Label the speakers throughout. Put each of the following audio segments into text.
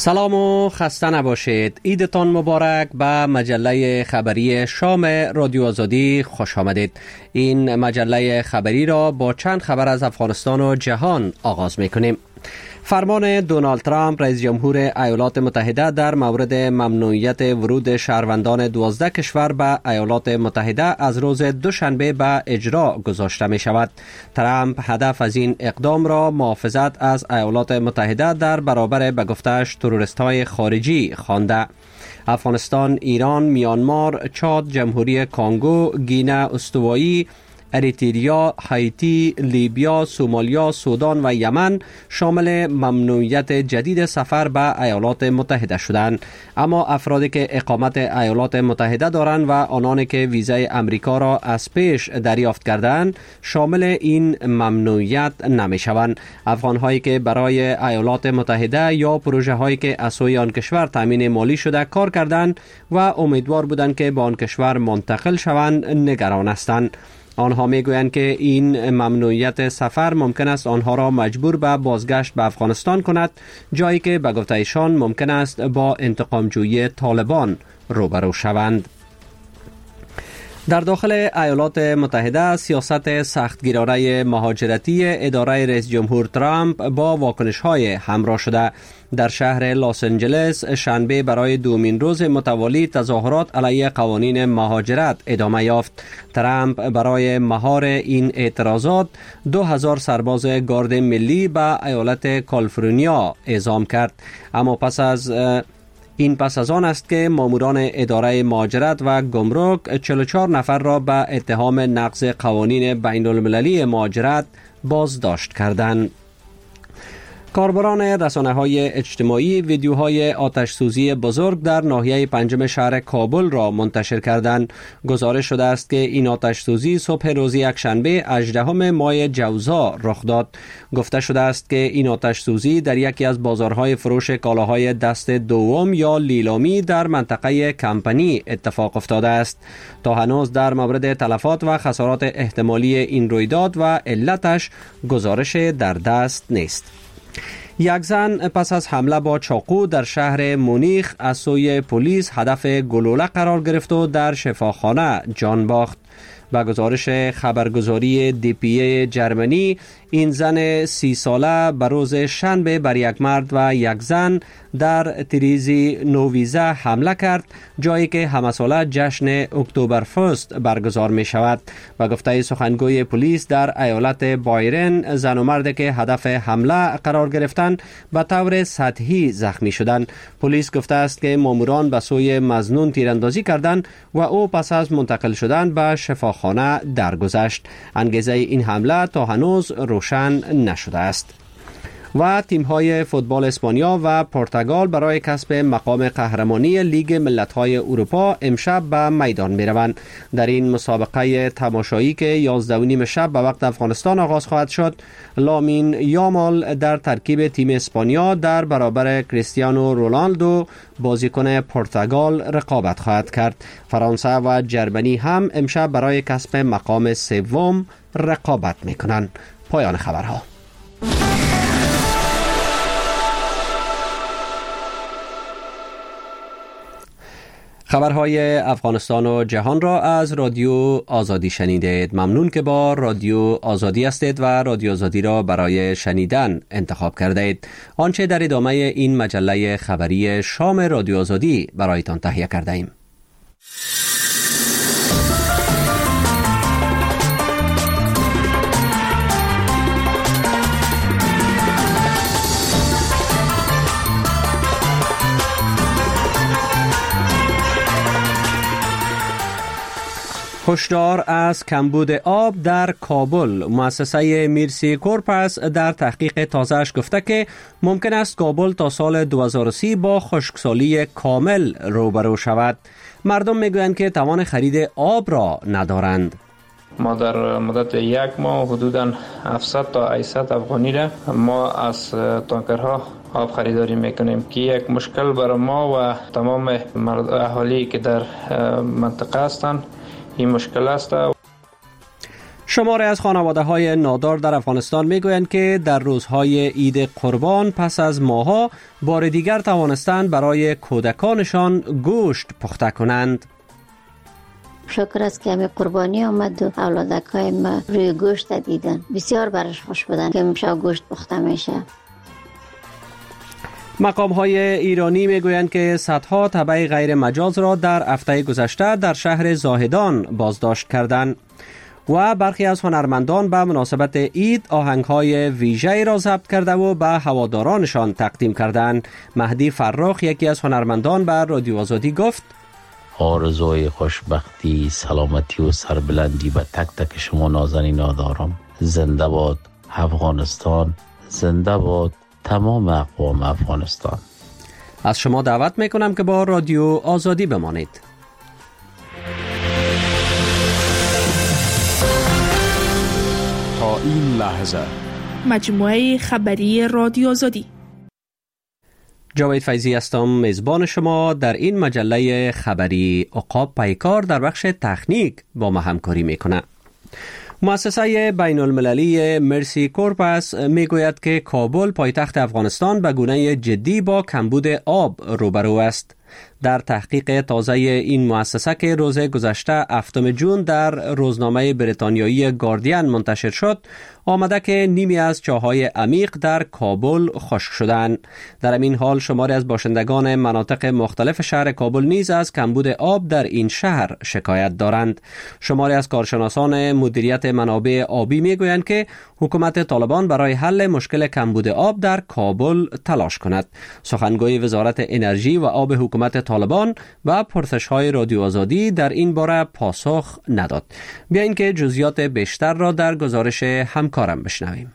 Speaker 1: سلام و خسته نباشید. عیدتان مبارک. به مجله خبری شام رادیو آزادی خوش آمدید. این مجله خبری را با چند خبر از افغانستان و جهان آغاز می‌کنیم. فرمان دونالد ترامپ رئیس جمهور ایالات متحده در مورد ممنوعیت ورود شهروندان 12 کشور به ایالات متحده از روز دوشنبه به اجرا گذاشته می شود. ترامپ هدف از این اقدام را محافظت از ایالات متحده در برابر به گفته‌اش تروریست‌های خارجی خوانده. افغانستان، ایران، میانمار، چاد، جمهوری کانگو، گینه استوایی، اریتریا، هایتی، لیبیا، سومالیا، سودان و یمن شامل ممنوعیت جدید سفر به ایالات متحده شدند. اما افرادی که اقامت ایالات متحده دارند و آنانی که ویزای امریکا را از پیش دریافت کردند شامل این ممنوعیت نمی شوند. افغان‌هایی که برای ایالات متحده یا پروژه هایی که از سوی آن کشور تامین مالی شده کار کردند و امیدوار بودند که به آن کشور منتقل شوند نگران هستند. آنها میگویند که این ممنوعیت سفر ممکن است آنها را مجبور به بازگشت به افغانستان کند، جایی که به گفته ایشان ممکن است با انتقامجویی طالبان روبرو شوند. در داخل ایالات متحده سیاست سختگیرانه مهاجرتی اداره رئیس جمهور ترامپ با واکنش‌های همراه شده. در شهر لس آنجلس شنبه برای دومین روز متوالی تظاهرات علیه قوانین مهاجرت ادامه یافت. ترامپ برای مهار این اعتراضات 2000 سرباز گارد ملی به ایالت کالیفرنیا اعزام کرد. اما پس از آن است که ماموران اداره مهاجرت و گمرک 44 نفر را به اتهام نقض قوانین بین المللی مهاجرت بازداشت کردند. کاربران رسانه‌های اجتماعی ویدیوهای آتش‌سوزی بزرگ در ناحیه پنجم شهر کابل را منتشر کردند. گزارش شده است که این آتش‌سوزی صبح روز یکشنبه 18 ماه جوزا رخ داد. گفته شده است که این آتش‌سوزی در یکی از بازارهای فروش کالاهای دست دوم یا لیلامی در منطقه کمپنی اتفاق افتاده است. تا هنوز در مورد تلفات و خسارات احتمالی این رویداد و علتش گزارش در دست نیست. یک زن پس از حمله با چاقو در شهر مونیخ از سوی پلیس هدف گلوله قرار گرفت و در شفاخانه جان باخت. با گزارش خبرگزاری DPA جرمنی، این زن 30 ساله به روز شنبه بر یک مرد و یک زن در تریزی نوویزه حمله کرد، جایی که همساله جشن اکتبرفست برگزار می شود. و گفته سخنگوی پلیس در ایالت بایرن، زن و مرد که هدف حمله قرار گرفتند به طور سطحی زخمی شدند. پلیس گفته است که ماموران به سوی مظنون تیراندازی کردند و او پس از منتقل شدن به شفاخانه درگذشت. انگیزه این حمله تا هنوز روشن نشده است. و تیم‌های فوتبال اسپانیا و پرتغال برای کسب مقام قهرمانی لیگ ملت‌های اروپا امشب به میدان می‌روند. در این مسابقه تماشایی که 11:30 شب به وقت افغانستان آغاز خواهد شد، لامین یامال در ترکیب تیم اسپانیا در برابر کریستیانو رونالدو بازیکن پرتغال رقابت خواهد کرد. فرانسه و جرمنی هم امشب برای کسب مقام سوم رقابت می‌کنند. پایان خبرها. خبرهای افغانستان و جهان را از رادیو آزادی شنیدید. ممنون که با رادیو آزادی هستید و رادیو آزادی را برای شنیدن انتخاب کردید. آنچه در ادامه این مجله خبری شام رادیو آزادی برایتان تهیه کرده ایم. هشدار از کمبود آب در کابل. مؤسسه میرسی کورپس در تحقیق تازه‌اش گفته که ممکن است کابل تا سال 2030 با خشکسالی کامل روبرو شود. مردم میگویند که توان خرید آب را ندارند.
Speaker 2: ما در مدت یک ماه حدوداً 700 تا 800 افغانی را ما از تانکرها آب خریداری میکنیم که یک مشکل برای ما و تمام اهالی که در منطقه هستند این مشکل است.
Speaker 1: شماری از خانواده‌های نادار در افغانستان میگویند که در روزهای عید قربان پس از ماه‌ها بار دیگر توانستند برای کودکانشان گوشت پخته کنند.
Speaker 3: شکر است که همه قربانی آمد و اولادکای ما روی گوشت دیدن. بسیار برش خوش بودن که امشب گوشت پخته میشه.
Speaker 1: مقام‌های ایرانی میگویند که صدها تبع غیر مجاز را در هفته گذشته در شهر زاهدان بازداشت کردند و برخی از هنرمندان به مناسبت عید آهنگ‌های ویژه‌ای را ضبط کرده و به هوادارانشان تقدیم کردند. مهدی فراخ، یکی از هنرمندان، به رادیو آزادی گفت:
Speaker 4: آرزوی خوشبختی، سلامتی و سربلندی به تک تک شما نازنینان دارم. زنده باد افغانستان، زنده باد تمام اقوام افغانستان.
Speaker 1: از شما دعوت میکنم که با رادیو آزادی بمانید.
Speaker 5: تا این لحظه
Speaker 6: مجموعه خبری رادیو آزادی.
Speaker 1: جاوید فیضی هستم، میزبان شما در این مجله خبری. عقاب پیکار در بخش تکنیک با ما همکاری میکنه. مؤسسه بین المللی مرسی کورپس میگوید که کابل پایتخت افغانستان به گونه جدی با کمبود آب روبرو است. در تحقیق تازه این مؤسسه که روز گذشته 7 جون در روزنامه بریتانیایی گاردین منتشر شد، آمده که نیمی از چاه‌های عمیق در کابل خشک شدند. در این حال شماری از باشندگان مناطق مختلف شهر کابل نیز از کمبود آب در این شهر شکایت دارند. شماری از کارشناسان مدیریت منابع آبی میگویند که حکومت طالبان برای حل مشکل کمبود آب در کابل تلاش کند. سخنگوی وزارت انرژی و آب حکومت طالبان و پرسش‌های رادیو آزادی در این باره پاسخ نداد. بیایید که جزئیات بیشتر را در گزارش همکارم بشنویم.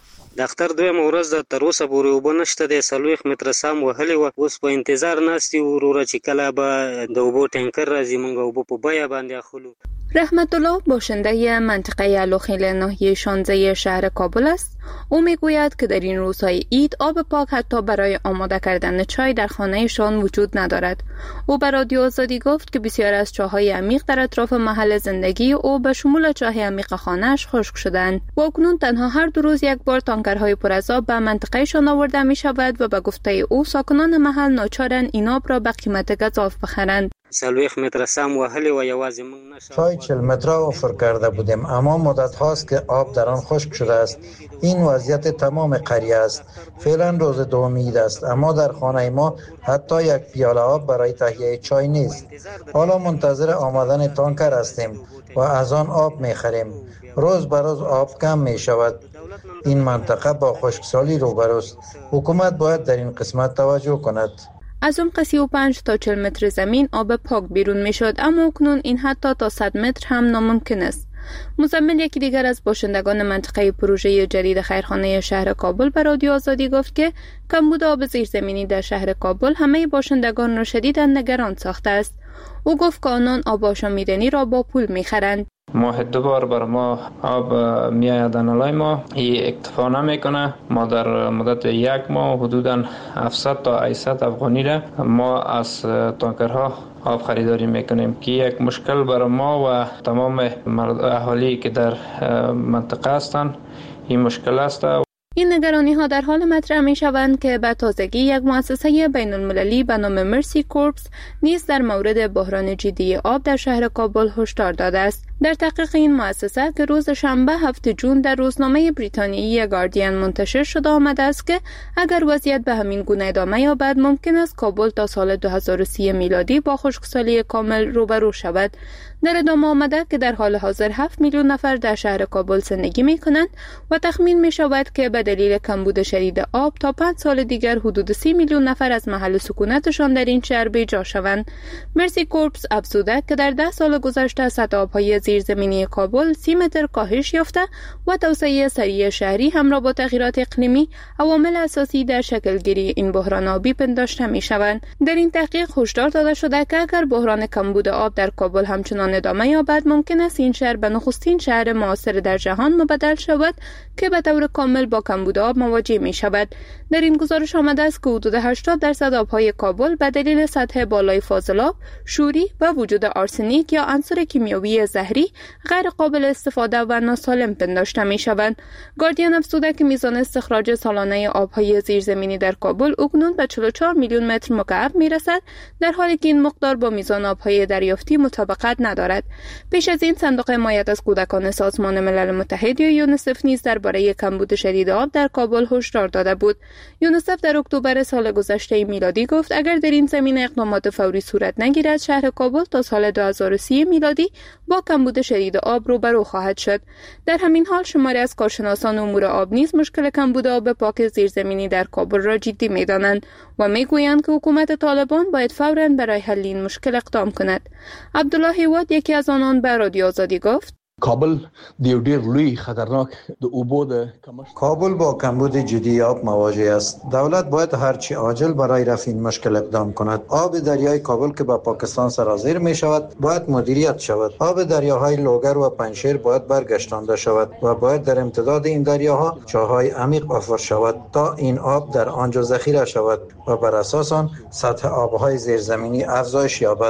Speaker 7: دختر دویم ورځ د تر اوسه پورې اوبه نشته دی، 40 متره سم وهلې وه. اوس په انتظار ناست یو وروره چې کله به د اوبو ټینکر راځي موږ اوبه په بیه باندې اخلو.
Speaker 8: رحمت الله باشنده منطقه الوخیل ناحیه 16 شهر کابل است. او میگوید که در این روزهای عید آب پاک حتی برای آماده کردن چای در خانهشان وجود ندارد. او به رادیو آزادی گفت که بسیار از چاهای عمیق در اطراف محل زندگی او به شمول چاه عمیق خانهش خشک شدند و اکنون تنها هر 2 روز یک بار تانکرهای پر از آب به منطقهشان آورده می شود و به گفته او ساکنان محل ناچارند این آب را به قیمت گزاف بخرند.
Speaker 7: 40 متره سم وهلې و یوازې موږ نشه.
Speaker 9: چای 40 متره آفر کرده بودیم، اما مدت هاست که آب در آن خشک شده است. این وضعیت تمام قریه است. فعلا روز دوم عید است، اما در خانه ما حتی یک پیاله آب برای تهیه چای نیست. حالا منتظر آمدن تانکر هستیم و از آن آب می‌خریم. روز به روز آب کم می‌شود. این منطقه با خشکسالی روبروست. حکومت باید در این قسمت توجه کند.
Speaker 8: از عمق 35 تا 40 متر زمین آب پاک بیرون می شد، اما اکنون این حتی تا 100 متر هم ناممکن است. مزمل یکی دیگر از باشندگان منطقه پروژه جدید خیرخانه شهر کابل به رادیو آزادی گفت که کمبود آب زیرزمینی در شهر کابل همه باشندگان را شدیداً نگران ساخته است. او گفت که آنان آب آشامیدنی را با پول می خرند.
Speaker 2: ماه 2 بار بر ما آب میآید نالای ما، این اکتفا نمیکنه. ما در مدت 1 ماه حدوداً 700 تا 800 افغانی را ما از تانکرها آب خریداری میکنیم که یک مشکل برای ما و تمام اهالی که در منطقه هستند این مشکل است.
Speaker 8: این نگرانی ها در حال مطرح می شوند که به تازگی یک مؤسسه بین المللی به نام مرسی کورپس نیز در مورد بحران جدی آب در شهر کابل هشدار داده است. در تحقیق این مؤسسه که روز شنبه 7 جون در روزنامه بریتانیایی گاردین منتشر شده آمده است که اگر وضعیت به همین گونه ادامه یابد ممکن است کابل تا سال 2030 میلادی با خشکسالی کامل روبرو شود. در ادامه آمده که در حال حاضر 7 میلیون نفر در شهر کابل زندگی می کنند و تخمین می شود که به دلیل کمبود شدید آب تا 5 سال دیگر حدود 30 میلیون نفر از محل سکونتشان در این شهر بی‌جا شوند. مرسی کورپس افزوده که در 10 سال گذشته سطح آب‌های زیرزمینی کابل 30 متر کاهش یافته و توسعه سریع شهری همراه با تغییرات اقلیمی عوامل اساسی در شکلگیری این بحران آبی پنداشته می شوند. در این تحقیق هشدار داده شده که اگر بحران کمبود آب در کابل همچنان ادامه یابد ممکن است این شهر به نخستین شهر معاصر در جهان مبدل شود که به طور کامل با کمبود آب مواجه می شود. در این گزارش آمده است که حدود 80% آبهای کابل به دلیل سطح بالای فاضلاب، شوری و وجود آرسنیک یا عنصر کیمیایی زهری معیاری غیر قابل استفاده و ناسالم پنداشته می شوند. گاردین افزوده که میزان استخراج سالانه آبهای زیرزمینی در کابل اکنون به 44 میلیون متر مکعب می رسد، در حالی که این مقدار با میزان آبهای دریافتی مطابقت ندارد. پیش از این صندوق حمایت از کودکان سازمان ملل متحد یا یونیسف نیز درباره کمبود شدید آب در کابل هشدار داده بود. یونیسف در اکتبر سال گذشته میلادی گفت اگر در این زمینه اقدامات فوری صورت نگیرد، شهر کابل تا سال 2030 میلادی با کمبود شدید آب روبرو خواهد شد. در همین حال شماری از کارشناسان امور آب نیز مشکل کمبود آب پاک زیرزمینی در کابل را جدی می‌دانند و میگویند که حکومت طالبان باید فوراً برای حل این مشکل اقدام کند. عبدالله هیواد یکی از آنان به رادیو آزادی گفت
Speaker 5: کابل ډیر لوی خطرناک د اوبو د
Speaker 9: کابل با کمبود جدی آب مواجه است. دولت باید هرچی عاجل برای رفع این مشکل اقدام کند. آب دریای کابل که به پاکستان سرازیر می شود باید مدیریت شود. آب دریاهای لوگر و پنجشیر باید برگشتانده شود و باید در امتداد این دریاها چاهای عمیق حفر شود تا این آب در آنجا ذخیره شود و بر اساس آن سطح آبهای زیرزمینی افزایش یابد.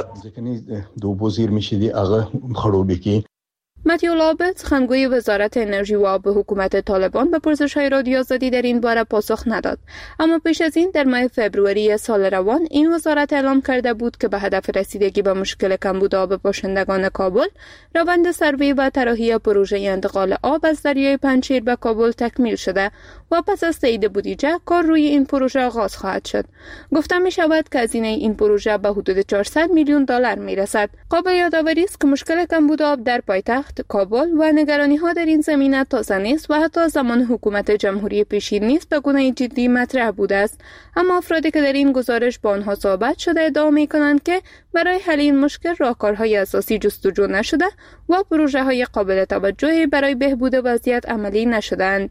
Speaker 5: د اوبو زیرمشدي هغه خړوبېږي.
Speaker 8: متیو لابد، سخنگوی وزارت انرژی و آب حکومت طالبان، به پرسش‌های رادیو آزادی در این باره پاسخ نداد. اما پیش از این در ماه فوریه سال روان این وزارت اعلام کرده بود که به هدف رسیدگی به مشکل کمبود آب باشندگان کابل، روند سروی و طراحی پروژه انتقال آب از دریای پنجشیر به کابل تکمیل شده و پس از تایید بودجه کار روی این پروژه آغاز خواهد شد. گفته می شود که هزینه این پروژه به حدود 400 میلیون دلار می رسد. قابل یادآوری است که مشکل کمبود آب در پایتخت کابل و نگرانی ها در این زمینه تازه نیست و حتی زمان حکومت جمهوری پیشین نیز به گونه جدی مطرح بوده است. اما افرادی که در این گزارش با آنها صحبت شده ادعا می کنند که برای حل این مشکل راهکارهای اساسی جستجو نشده و پروژه های قابل توجهی برای بهبود وضعیت عملی نشدند.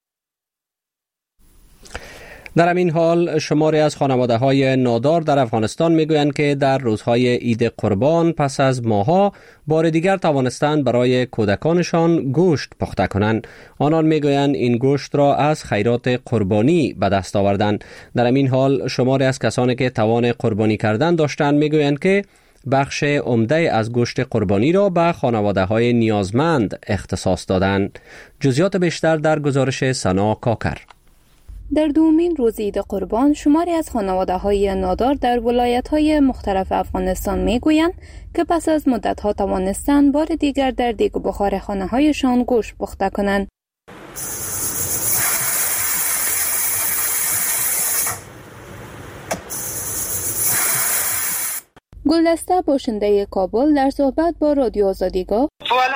Speaker 1: در همین حال شماری از خانواده‌های نادار در افغانستان میگویند که در روزهای عید قربان پس از ماه‌ها بار دیگر توانستند برای کودکانشان گوشت پخته کنند. آنان میگویند این گوشت را از خیرات قربانی به دست آوردند. در همین حال شماری از کسانی که توان قربانی کردن داشتند میگویند که بخش عمده از گوشت قربانی را به خانواده‌های نیازمند اختصاص دادند. جزئیات بیشتر در گزارش سنا کاکر.
Speaker 8: در دومین روز عید قربان شماری از خانواده‌های نادار در ولایت‌های مختلف افغانستان می‌گویند که پس از مدت‌ها توانستند بار دیگر در دیگ و بخار خانه‌هایشان گوشت پخته کنند. گلدسته باشنده کابل در صحبت با رادیو آزادی گفت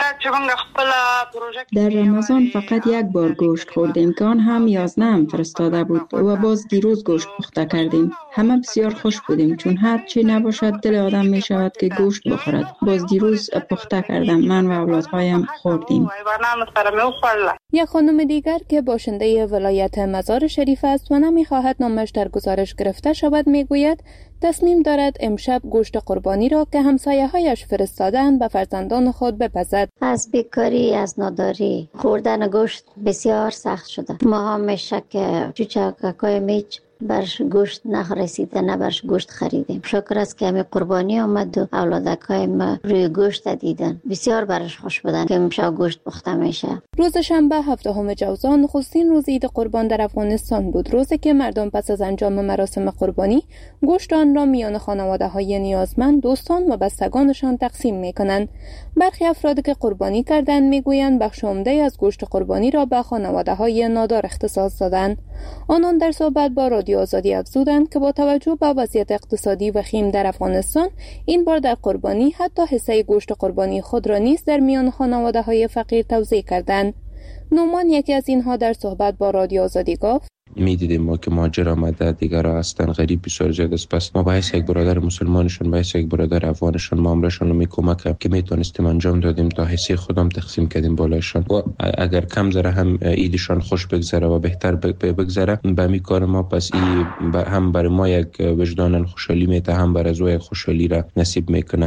Speaker 10: در رمضان فقط یک بار گوشت خوردیم که آن هم یازنه فرستاده بود و باز دیروز گوشت پخته کردیم. همه بسیار خوش بودیم چون هر چی نباشد دل آدم می شود که گوشت بخورد. باز دیروز پخته کردم، من و اولادهایم خوردیم.
Speaker 8: یک خانم دیگر که باشنده ولایت مزار شریف است و نمی‌خواهد نامش در گزارش گرفته شود میگوید تصمیم دارد امشب گوشت قربانی را که همسایه‌هایش فرستادند به فرزندان خود بپزد.
Speaker 3: از بیکاری، از ناداری خوردن گوشت بسیار سخت شده. ما هم میشه که چوچککای میچ برش گوشت نرسیده، نه برش گوشت خریدیم. شکر است که همه قربانی آمد و اولادکای ما روی گوشت دیدن. بسیار برش خوش بودن که امشب گوشت پخته میشه.
Speaker 8: روز شنبه 7 جوزان نخستین روز عید قربان در افغانستان بود، روزی که مردم پس از انجام مراسم قربانی گوشت آن را میان خانواده‌های نیازمند، دوستان و بستگانشان تقسیم میکنند. برخی افرادی که قربانی کردند میگویند بخش عمده از گوشت قربانی را به خانواده‌های نادار اختصاص دادند. آنان در صحبت با رادیو آزادی افزودند که با توجه به وضعیت اقتصادی وخیم در افغانستان این بار در قربانی حتی حصه گوشت قربانی خود را نیز در میان خانواده‌های فقیر توزیع کردند. نومان یکی از اینها در صحبت با رادیو آزادی گفت
Speaker 11: میدیدیم ما که مهاجر آمده دیگر را هستن، غریب بسیار زیاد است. پس ما باید یک برادر مسلمانشون، باید یک برادر افغانشون معاملهشون رو میکمک که میتونستیم انجام دادیم تا حصه خودم تقسیم کردیم بالایشان و اگر کم ذره هم عیدشان خوش بگذره و بهتر بگذره به می کار ما، پس این هم برای ما یک وجدان خوشحالی میته، هم برای زوی خوشحالی را نصیب میکنه.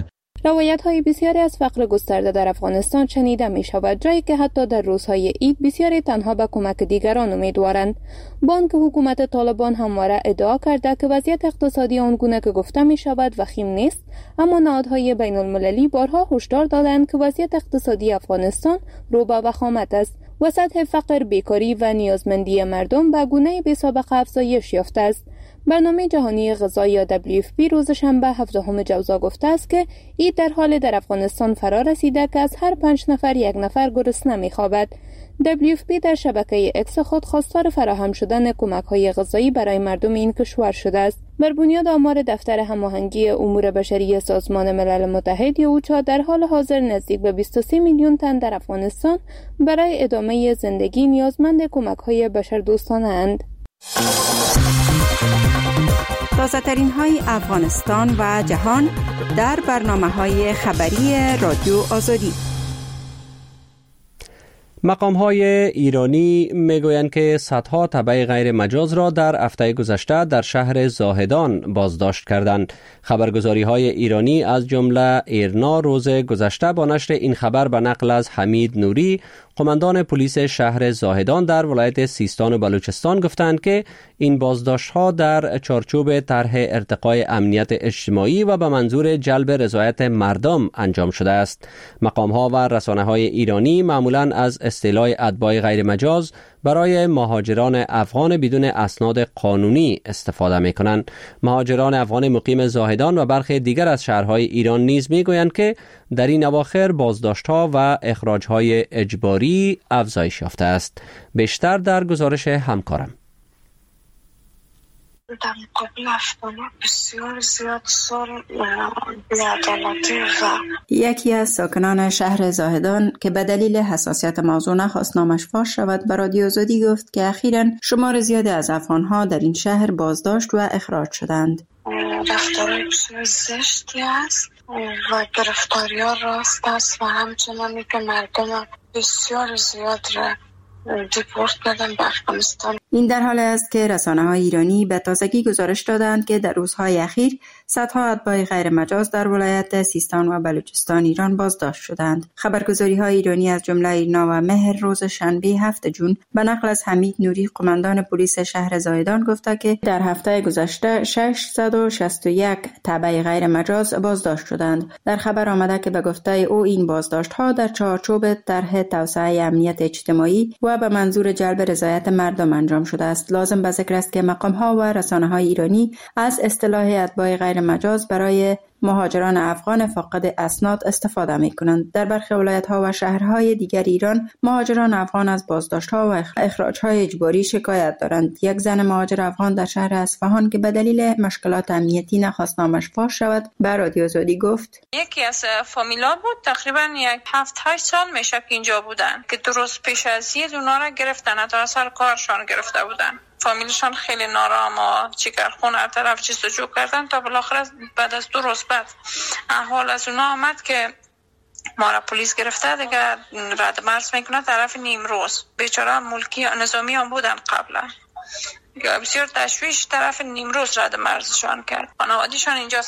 Speaker 8: روایت‌های بسیاری از فقر گسترده در افغانستان شنیده می‌شود، جایی که حتی در روزهای عید بسیاری تنها به کمک دیگران امیدوارند. بانک حکومت طالبان همواره ادعا کرده که وضعیت اقتصادی آنگونه که گفته می‌شود وخیم نیست، اما نهادهای بین‌المللی بارها هشدار دادند که وضعیت اقتصادی افغانستان رو به وخامت است و سطح فقر، بیکاری و نیازمندی مردم به گونه بی‌سابقه افزایش یافته است. برنامه جهانی غذا یا WFP روز شنبه 17 جوزا گفته است که عید در حال در افغانستان فرا رسیده که از هر 5 نفر 1 نفر گرسنه می‌خوابد. WFP در شبکه اکس خود خواستار فراهم شدن کمک‌های غذایی برای مردم این کشور شده است. بر بنیاد آمار دفتر هماهنگی امور بشری سازمان ملل متحد یا اوچا، در حال حاضر نزدیک به 23 میلیون تن در افغانستان برای ادامه زندگی نیازمند کمک‌های بشردوستانه اند.
Speaker 12: تازه ترین های افغانستان و جهان در برنامه‌های خبری رادیو آزادی.
Speaker 1: مقام‌های ایرانی میگویند که صدها تبع غیر مجاز را در هفته گذشته در شهر زاهدان بازداشت کردند. خبرگزاری‌های ایرانی از جمله ایرنا روز گذشته با نشر این خبر به نقل از حمید نوری، قماندان پلیس شهر زاهدان در ولایت سیستان و بلوچستان گفتند که این بازداشت‌ها در چارچوب طرح ارتقای امنیت اجتماعی و به منظور جلب رضایت مردم انجام شده است. مقام‌ها و رسانه‌های ایرانی معمولاً از اصطلاح اتباع غیر مجاز برای مهاجران افغان بدون اسناد قانونی استفاده می‌کنند. مهاجران افغان مقیم زاهدان و برخی دیگر از شهرهای ایران نیز می‌گویند که در این اواخر بازداشت‌ها و اخراج‌های اجباری افزایش یافته است. بیشتر در گزارش همکارم.
Speaker 13: در مقابل افغان بسیار زیاد سال بی‌عدالتی و
Speaker 12: یکی از ساکنان شهر زاهدان که به دلیل حساسیت موضوع نخواست نامش فاش شود به رادیو آزادی گفت که اخیراً شمار زیادی از افغان‌ها در این شهر بازداشت و اخراج شدند.
Speaker 13: رفتارهای بسیار زشتی است و گرفتاری‌ها راست است و همچنانی که مردم بسیار زیاد را دیپورت کردن به افغانستان.
Speaker 12: این در حالی است که رسانه‌های ایرانی به تازگی گزارش دادند که در روزهای اخیر صدها اتباع غیر مجاز در ولایت سیستان و بلوچستان ایران بازداشت شدند. خبرگزاری‌های ایرانی از جمله ایرنا و مهر روز شنبه 7 جون به نقل از حمید نوری، قماندان پلیس شهر زاهدان گفته که در هفته گذشته 661 تبع غیر مجاز بازداشت شدند. در خبر آمده که به گفته او این بازداشت‌ها در چارچوب طرح توسعه امنیت اجتماعی و به منظور جلب رضایت مردم انجام شده است. لازم به ذکر است که مقام‌ها و رسانه‌های ایرانی از اصطلاح اتباع غیر مجاز برای مهاجران افغان فاقد اسناد استفاده می‌کنند. در برخی ولایت‌ها و شهرهای دیگر ایران مهاجران افغان از بازداشت‌ها و اخراج‌های اجباری شکایت دارند. یک زن مهاجر افغان در شهر اصفهان که به دلیل مشکلات امنیتی نخواست نامش فاش شود به رادیو آزادی گفت:
Speaker 14: یکی از فامیلا بود، تقریبا 7-8 سال میشه که اینجا بودن که درست پیش از عید اونا را گرفتن، تا سر کارشان گرفته بودن. فامیلشان خیلی نارام و جگرخون هر طرف جستجو کردن تا بالاخره بعد از 2 روز بعد احوال از اونا آمد که ما را پلیس گرفته دیگه رد مرز میکنه طرف نیمروز. بیچاره ملکی نظامی هم بودن قبلا، بسیار تشویش طرف نیمروز رد مرزشان کرد. خانوادیشان اینجا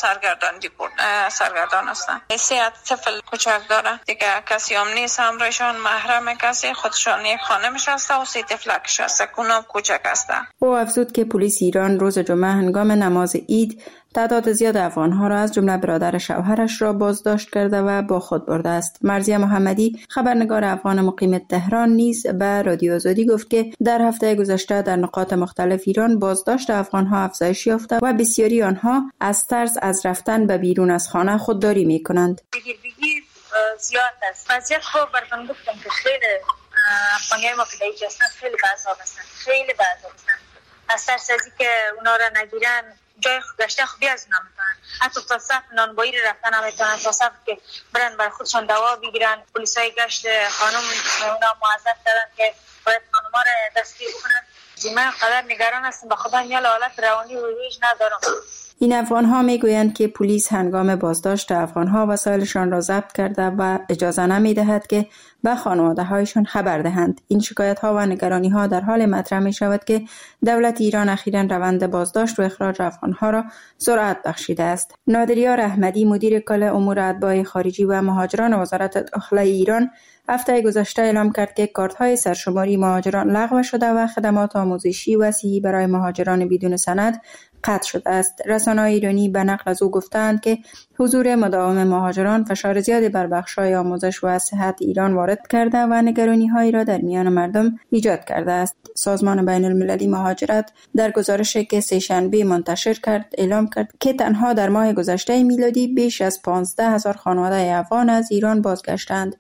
Speaker 14: سرگردان هستن. 3 طفل کوچک داره دیگه، کسی هم نیست همراهشان، محرم کسی، خودشان یک خانه نشسته و 3 طفلکش هسته، اونا کوچک هستن.
Speaker 12: او افزود که پلیس ایران روز جمعه هنگام نماز عید تعداد زیاد افغان‌ها را از جمله برادر شوهرش را بازداشت کرده و با خود برده است. مرزیه محمدی، خبرنگار افغان مقیم تهران، نیز به رادیو آزادی گفت که در هفته گذشته در نقاط مختلف ایران بازداشت افغان‌ها افزایش یافته و بسیاری آنها از ترس از رفتن به بیرون از خانه خودداری می‌کنند.
Speaker 15: بگیر زیاد است. وضعیت خوب براتون گفتم که خیلی افغانیای ما که اینجا هستن خیلی بعضا هستن. از ترس از اینکه اونا را نگیرن جای گشته خوبی از اونا میکنن، حتی تا صف نانبایی رو رفتن نمیتونن، تا صف که برن برای خودشان دوا بگیرن. پلیسای گشت خانم اونا معذب کردن که باید خانوما را دستگیر بکنن. من قدر نگران هستم، به خدا میال حالت روانی و هیچ ندارم.
Speaker 12: این افغان‌ها میگویند که پلیس هنگام بازداشت افغان‌ها وسایلشان را ضبط کرده و اجازه نمی‌دهد که به خانواده هایشان خبر دهند. این شکایت ها و نگرانی ها در حال مطرح می شود که دولت ایران اخیراً روند بازداشت و اخراج افغان ها را سرعت بخشیده است. نادریار احمدی، مدیر کل امور اتباع خارجی و مهاجران وزارت داخله ایران، هفته گذشته اعلام کرد که کارت‌های سرشماری مهاجران لغو شده و خدمات آموزشی و صحی برای مهاجران بدون سند قطع شده است. رسانه‌های ایرانی به نقل از او گفتند که حضور مداوم مهاجران فشار زیادی بر بخش‌های آموزش و صحت ایران وارد کرده و نگرانی‌هایی را در میان مردم ایجاد کرده است. سازمان بین‌المللی مهاجرت در گزارشی که سه‌شنبه منتشر کرد اعلام کرد که تنها در ماه گذشته میلادی بیش از 15,000 خانواده افغان از ایران بازگشتند.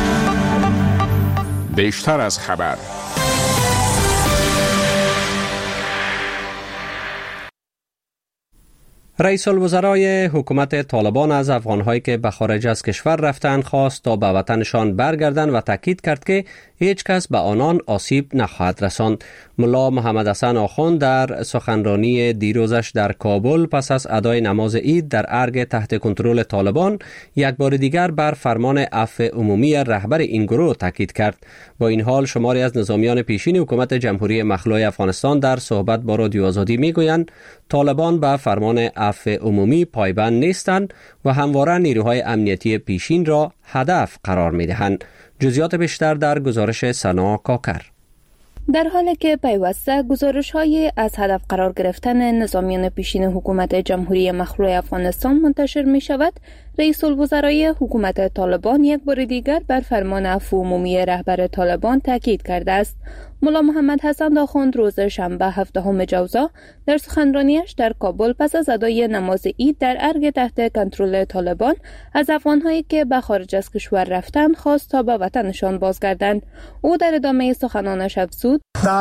Speaker 16: بیشتر از خبر.
Speaker 1: رئیس الوزرای حکومت طالبان از افغان‌هایی که به خارج از کشور رفتند خواست تا به وطنشان برگردند و تاکید کرد که هیچ کس به آنان آسیب نخواهد رساند. ملا محمد حسن آخوند در سخنرانی دیروزش در کابل پس از ادای نماز عید در ارگ تحت کنترل طالبان یک بار دیگر بر فرمان عفو عمومی رهبر این گروه تاکید کرد. با این حال شماری از نظامیان پیشین حکومت جمهوری مخلوع افغانستان در صحبت با رادیو آزادی میگویند طالبان به فرمان عفو عمومی پایبند نیستند و همواره نیروهای امنیتی پیشین را هدف قرار میدهند. جزئیات بیشتر در گزارش سنا کاکر.
Speaker 8: در حالی که پیوسته گزارش‌های از هدف قرار گرفتن نظامیان پیشین حکومت جمهوری مخلوع افغانستان منتشر می شود، رئیس الوزرای حکومت طالبان یک بار دیگر بر فرمان عفو عمومی رهبر طالبان تاکید کرده است. ملا محمد حسن آخوند روز شنبه 17 جوزا در سخنرانیش در کابل پس از ادای نماز عید در ارگ تحت کنترل طالبان از افغان‌هایی که به خارج از کشور رفتند خواست تا به وطنشان بازگردند. او در ادامه سخنانش افزود: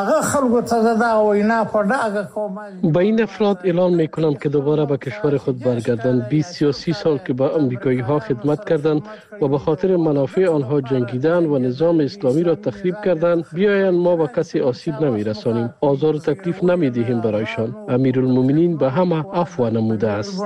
Speaker 17: با این افراد اعلان میکنم که دوباره به کشور خود برگردند. 20 یا 30 سال که به امریکایی ها خدمت کردند و به خاطر منافع آنها جنگیدند و نظام اسلامی را تخریب کردند، بیایند ما به کسی آسیب نمیرسانیم، آزار و تکلیف نمیدهیم برایشان. امیرالمومنین به همه عفو نموده است.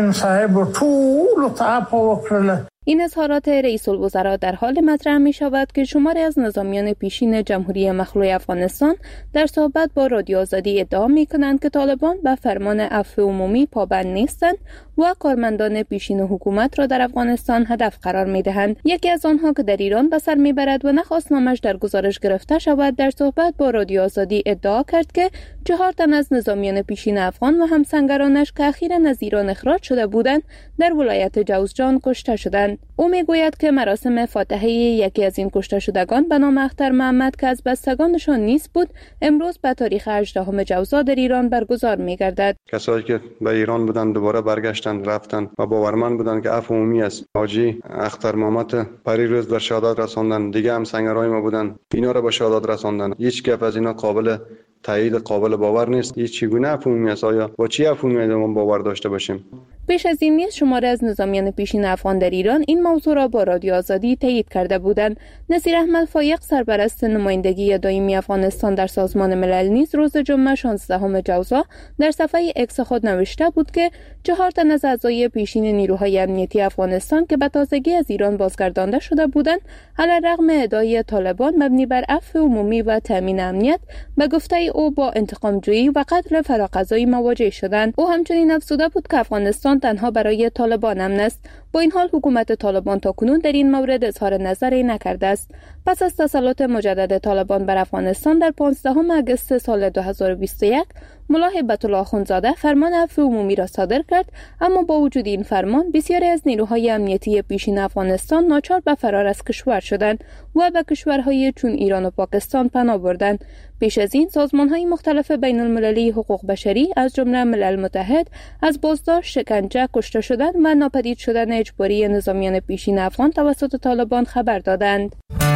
Speaker 8: این اظهارات رئیس الوزراء در حال مطرح می شود که شماری از نظامیان پیشین جمهوری مخلوع افغانستان در صحبت با رادیو آزادی ادعا می کنند که طالبان به فرمان عفو عمومی پابند نیستند و کارمندان پیشین حکومت را در افغانستان هدف قرار می دهند. یکی از آنها که در ایران به سر می برد و نخواست نامش در گزارش گرفته شود، در صحبت با رادیو آزادی ادعا کرد که 4 تن از نظامیان پیشین افغان و همسنگرانش که اخیراً از ایران اخراج شده بودند در ولایت جوزجان کشته شدند. او میگوید که مراسم فاتحه یکی از این کشته شدگان به نام اختر محمد که از بستگانشان نیست بود، امروز به تاریخ 18 جوزا در ایران برگزار می‌گردد.
Speaker 18: کسایی که به ایران بودند دوباره برگشتند رفتند و باورمند بودند که عفو عمومی است. حاجی اختر محمد پریروز در شهادت رساندن، دیگه هم سنگرای ما بودند، اینا را به شهادت رساندن. هیچ گپ از اینا قابل تایید قابل باور نیست. هیچ چگونه عفو عمومی است؟ آیا با چی عفو عمومی ما باور داشته باشیم؟
Speaker 8: بیش از این نیز شماره از نظامیان پیشین افغان در ایران این موضوع را با رادیو آزادی تایید کرده بودند. نصیر احمد فایق سرپرست نمایندگی دائمی افغانستان در سازمان ملل نیز روز جمعه 16 جوزا در صفحه اکس خود نوشته بود که 4 تن از اعضای پیشین نیروهای امنیتی افغانستان که به تازگی از ایران بازگردانده شده بودند، علیرغم ادعای طالبان مبنی بر عفو عمومی و تامین امنیت به گفته او با انتقام جویی و قتل فراقضایی مواجه شدند. او همچنین افزوده بود که افغانستان تنها برای طالبان امن است. با این حال حکومت طالبان تاکنون در این مورد اظهار نظری نکرده است. پس از تسلط مجدد طالبان بر افغانستان در 15 آگوست سال 2021 ملا هیبت الله اخوندزاده فرمان عفو عمومی را صادر کرد، اما با وجود این فرمان بسیاری از نیروهای امنیتی پیشین افغانستان ناچار به فرار از کشور شدند و به کشورهای چون ایران و پاکستان پناه بردند. پیش از این سازمان‌های مختلف بین‌المللی حقوق بشری از جمله ملل متحد از بازداشت، شکنجه، کشته شدن و ناپدید شدن اجباری نظامیان پیشین افغان توسط طالبان خبر دادند.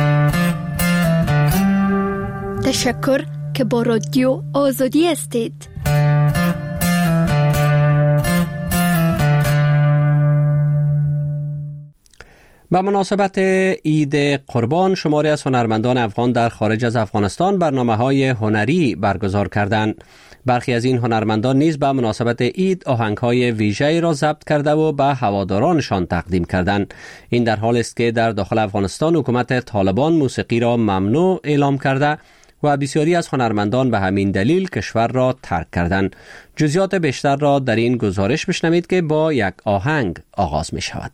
Speaker 19: تشکر که با رادیو آزادی هستید.
Speaker 1: به مناسبت عید قربان شماری از هنرمندان افغان در خارج از افغانستان برنامه‌های هنری برگزار کردند. برخی از این هنرمندان نیز به مناسبت عید آهنگ‌های ویژه‌ای را ضبط کرده و به هوادارانشان تقدیم کردند. این در حالی است که در داخل افغانستان حکومت طالبان موسیقی را ممنوع اعلام کرده و بسیاری از هنرمندان به همین دلیل کشور را ترک کردند. جزئیات بیشتر را در این گزارش بشنوید که با یک آهنگ آغاز می شود.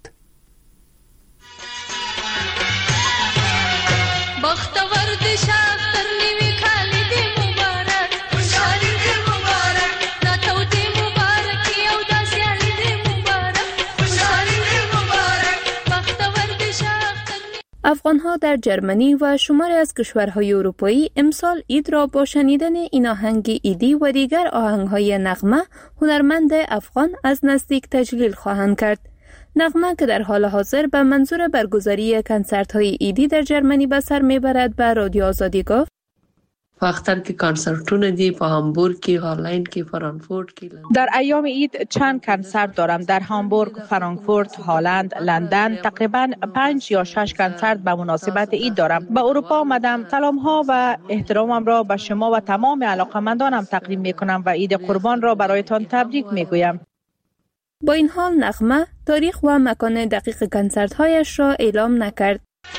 Speaker 8: افغان‌ها در جرمنی و شماری از کشورهای اروپایی امسال عید را با شنیدن این آهنگ عیدی و دیگر آهنگ‌های نغمه هنرمند افغان از نزدیک تجلیل خواهند کرد. نغمه که در حال حاضر به منظور برگزاری کنسرت‌های عیدی در جرمنی به سر می‌برد به رادیو آزادی گفت:
Speaker 16: په اختر کې کنسرتونه دي، په هامبورگ کې، هالند کې، فرانکفورت کې.
Speaker 20: در ایام عید چند کنسرت دارم در هامبورگ، فرانکفورت، هالند، لندن. تقریبا 5 یا 6 کنسرت به مناسبت عید دارم. به اروپا آمدم. سلام‌ها و احترامم را به شما و تمام علاقه‌مندانم تقدیم می‌کنم و عید قربان را برایتان تبریک می‌گویم.
Speaker 8: با این حال نغمه تاریخ و مکان دقیق کنسرت‌هایش را اعلام نکرد.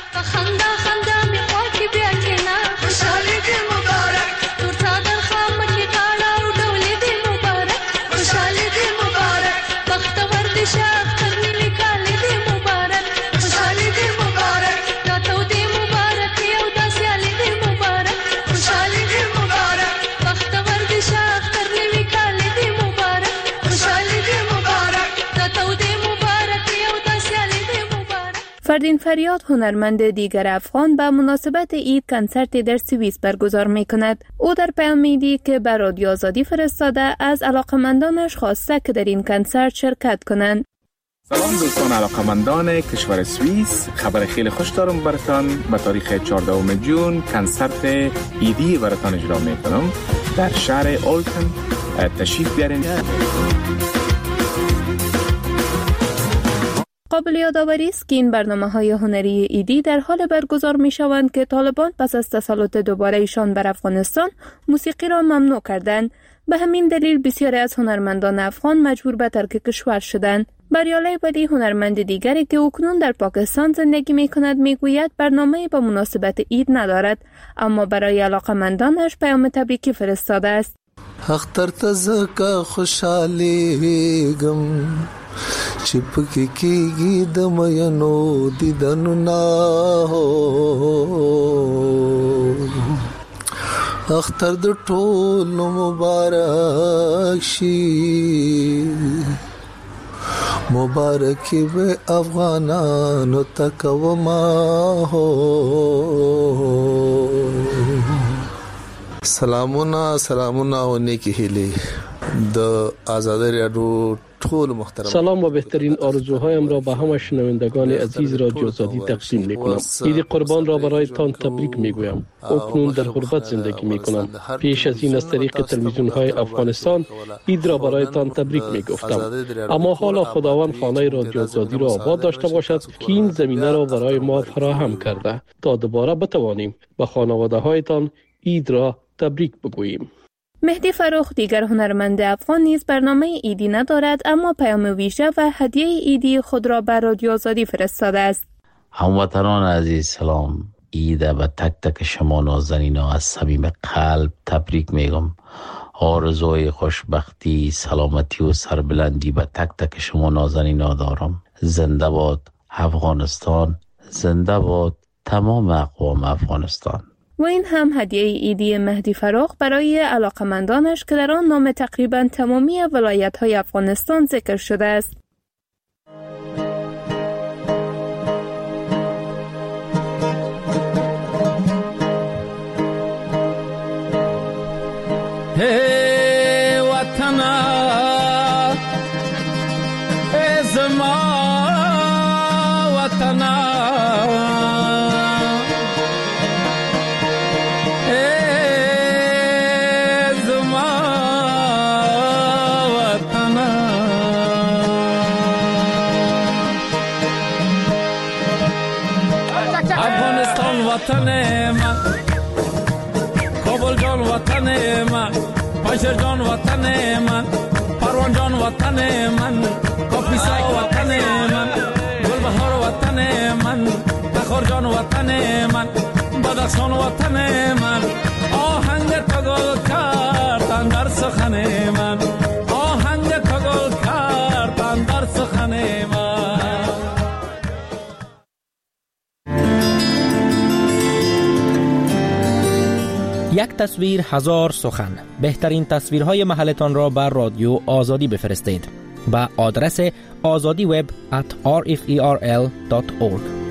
Speaker 8: فردین فریاد هنرمند دیگر افغان به مناسبت عید کنسرتی در سوئیس برگزار می کند. او در پیام عیدی که به رادیو آزادی فرستاده از علاقمندانش خواسته که در این کنسرت شرکت کنند.
Speaker 21: سلام دوستان علاقمندان کشور سوئیس، خبر خیلی خوش دارم براتان. به تاریخ 14 جون کنسرت عیدی براتان اجرا می کنم در شهر اولتن. تشریف بیارین.
Speaker 8: قابل یادآوری است که این برنامه‌های هنری عیدی در حال برگزار می‌شوند که طالبان پس از تسلط دوباره ایشان بر افغانستان موسیقی را ممنوع کردند. به همین دلیل بسیاری از هنرمندان افغان مجبور به ترک کشور شدند. بریالی ولی هنرمند دیگری که اکنون در پاکستان زندگی می‌کند می‌گوید برنامه‌ای به مناسبت عید ندارد، اما برای علاقه‌مندانش پیام تبریکی فرستاده است.
Speaker 22: اختر تزکا خوشحالیږم چې پکې کېږي د مینو دیدنونه اختر د ټولو مبارک شي مبارکي به افغانانو ته کومه سلامونه او نیکی هیلې د آزادی رادیو ټول محترم.
Speaker 17: سلام و بهترین آرزوهایم را به همه شنوندگان عزیز رادیو آزادی تقدیم می‌کنم. عید قربان را برایتان تبریک می‌گویم. اکنون در غربت زندگی می‌کنم. پیش از این از طریق تلویزیون‌های افغانستان عید را برایتان تبریک می‌گفتم. اما حالا خداوند خانه رادیو آزادی را آباد داشته باشد که این زمینه را برای ما فراهم کرده تا دوباره بتوانیم به خانواده‌هایتان عید را تبریک بگوییم.
Speaker 8: مهدی فروخ دیگر هنرمند افغان نیز برنامه عیدی ندارد، اما پیام ویژه و هدیه عیدی خود را بر رادیو آزادی فرستاده است.
Speaker 4: هموطنان عزیز سلام. عید به تک تک شما نازنینا از صمیم قلب تبریک میگم. آرزوی خوشبختی، سلامتی و سربلندی به تک تک شما نازنینا دارم. زنده باد افغانستان، زنده باد تمام اقوام افغانستان.
Speaker 8: و این هم هدیه عیدی مهدی فروخ برای علاقمندانش که در آن نام تقریبا تمامی ولایت‌های افغانستان ذکر شده است.
Speaker 23: Hey watana hey zama watana پنشر جان وطن من، پروان جان وطن من، کاپیسا وطن من، گلبهار وطن من، تخار جان وطن من، بدخشان وطن من. آهنگ تو گل کردن در سخن من، آهنگ تو گل کردن در سخن من.
Speaker 2: یک تصویر هزار سخن. بهترین تصویرهای محلتان را بر رادیو آزادی بفرستید به آدرس azadiweb@rferl.org.